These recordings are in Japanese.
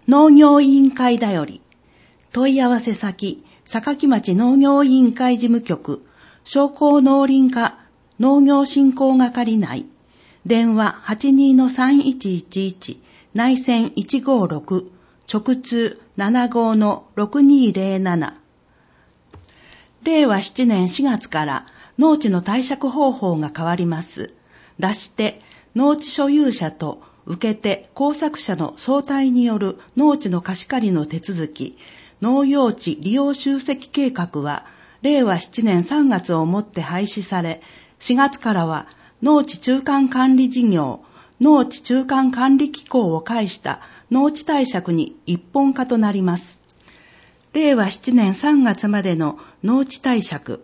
農業委員会だより。問い合わせ先、坂町農業委員会事務局、商工農林課農業振興係内。電話 82-3111、内線156、直通 75-6207。令和7年4月から農地の貸借方法が変わります。出し手、農地所有者と受け手、耕作者の相対による農地の貸し借りの手続き、農用地利用集積計画は、令和7年3月をもって廃止され、4月からは農地中間管理事業、農地中間管理機構を介した農地貸借に一本化となります。令和7年3月までの農地貸借、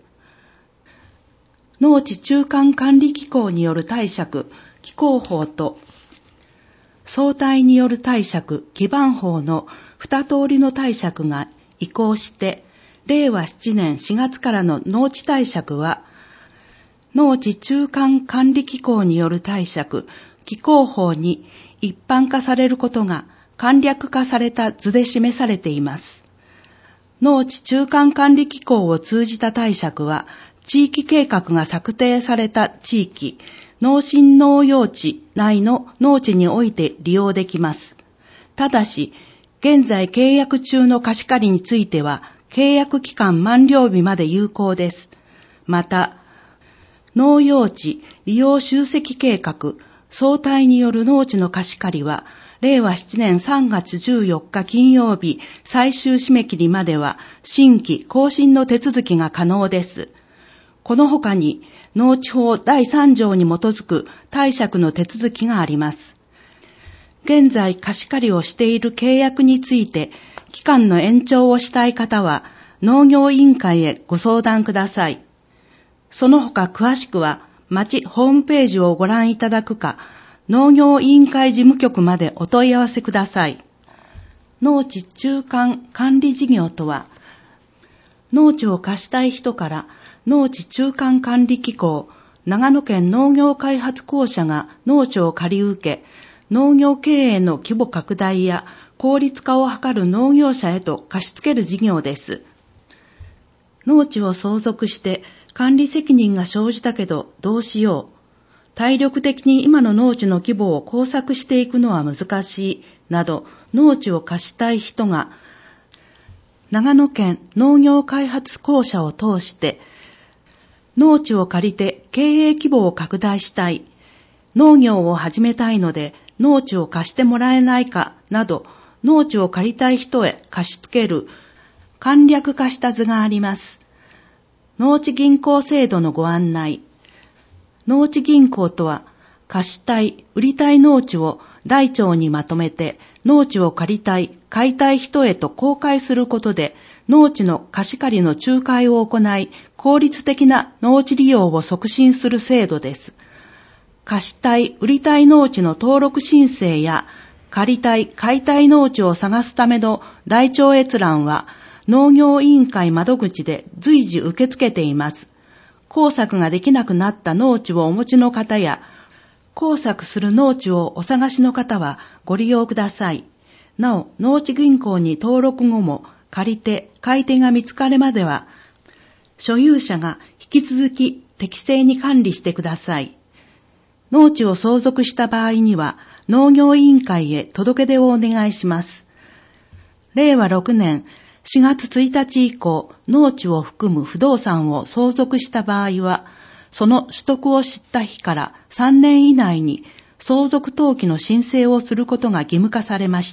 農地中間管理機構による貸借、機構法と、相対による貸借、基盤法の二通りの貸借が移行して、令和7年4月からの農地貸借は、農地中間管理機構による貸借、機構法に一般化されることが簡略化された図で示されています。農地中間管理機構を通じた貸借は、地域計画が策定された地域、農心農用地内の農地において利用できます。ただし、現在契約中の貸し借りについては、契約期間満了日まで有効です。また、農用地利用集積計画、相対による農地の貸し借りは、令和7年3月14日金曜日最終締め切りまでは、新規更新の手続きが可能です。この他に、農地法第3条に基づく貸借の手続きがあります。現在貸し借りをしている契約について、期間の延長をしたい方は、農業委員会へご相談ください。その他詳しくは、町ホームページをご覧いただくか、農業委員会事務局までお問い合わせください。農地中間管理事業とは、農地を貸したい人から農地中間管理機構、長野県農業開発公社が農地を借り受け、農業経営の規模拡大や効率化を図る農業者へと貸し付ける事業です。農地を相続して管理責任が生じたけどどうしよう。体力的に今の農地の規模を工作していくのは難しいなど農地を貸したい人が長野県農業開発公社を通して農地を借りて経営規模を拡大したい、農業を始めたいので農地を貸してもらえないかなど農地を借りたい人へ貸し付ける簡略化した図があります。農地銀行制度のご案内。農地銀行とは貸したい、売りたい農地を台帳にまとめて農地を借りたい、買いたい人へと公開することで農地の貸し借りの仲介を行い、効率的な農地利用を促進する制度です。貸したい、売りたい農地の登録申請や借りたい、買いたい農地を探すための台帳閲覧は農業委員会窓口で随時受け付けています。耕作ができなくなった農地をお持ちの方や、耕作する農地をお探しの方はご利用ください。なお、農地銀行に登録後も借り手、買い手が見つかるまでは、所有者が引き続き適正に管理してください。農地を相続した場合には、農業委員会へ届け出をお願いします。令和6年4月1日以降、農地を含む不動産を相続した場合は、その取得を知った日から3年以内に相続登記の申請をすることが義務化されました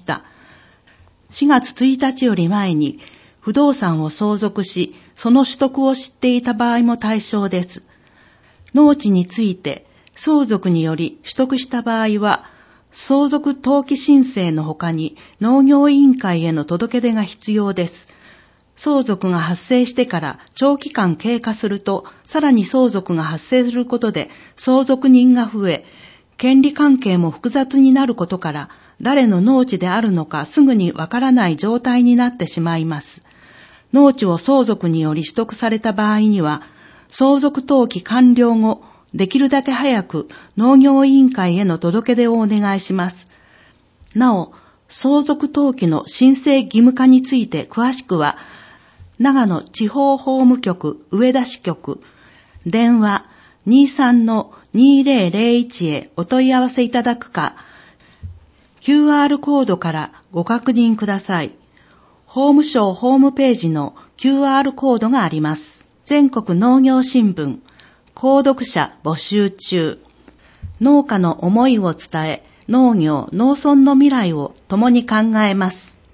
。4月1日より前に不動産を相続し、その取得を知っていた場合も対象です。農地について相続により取得した場合は、相続登記申請の他に農業委員会への届け出が必要です。相続が発生してから長期間経過すると、さらに相続が発生することで相続人が増え、権利関係も複雑になることから、誰の農地であるのかすぐにわからない状態になってしまいます。農地を相続により取得された場合には、相続登記完了後、できるだけ早く農業委員会への届け出をお願いします。なお、 相続登記の申請義務化について詳しくは、長野地方法務局上田支局、電話 23-2001 へお問い合わせいただくか、QR コードからご確認ください。法務省ホームページの QR コードがあります。全国農業新聞、購読者募集中。農家の思いを伝え、農業・農村の未来を共に考えます。